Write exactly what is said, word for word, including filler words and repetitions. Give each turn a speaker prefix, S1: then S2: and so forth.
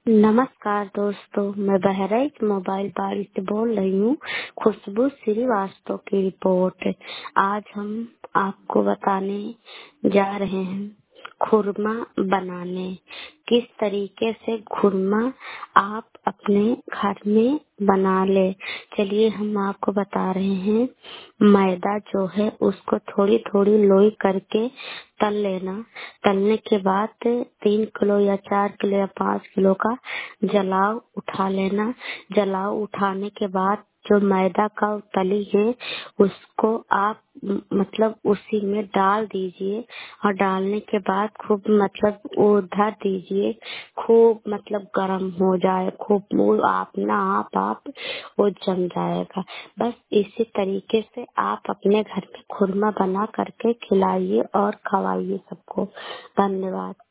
S1: नमस्कार दोस्तों, मैं बहराइच मोबाइल पारी से बोल रही हूँ। खुशबू श्रीवास्तव की रिपोर्ट। आज हम आपको बताने जा रहे हैं खुरमा बनाने। किस तरीके से खुरमा आप अपने घर में बना ले। चलिए हम आपको बता रहे हैं। मैदा जो है उसको थोड़ी थोड़ी लोई करके तल लेना। तलने के बाद तीन किलो या चार किलो या पाँच किलो का जलाव उठा लेना। जलाव उठाने के बाद जो मैदा का तली है उसको आप म- मतलब उसी में डाल दीजिए और डालने के बाद खूब मतलब वो धर दीजिए। खूब मतलब गरम हो जाए, खूब वो आप ना आप आप वो जम जाएगा। बस इसी तरीके से आप अपने घर में खुरमा बना करके खिलाइए और खवाइए सबको। धन्यवाद।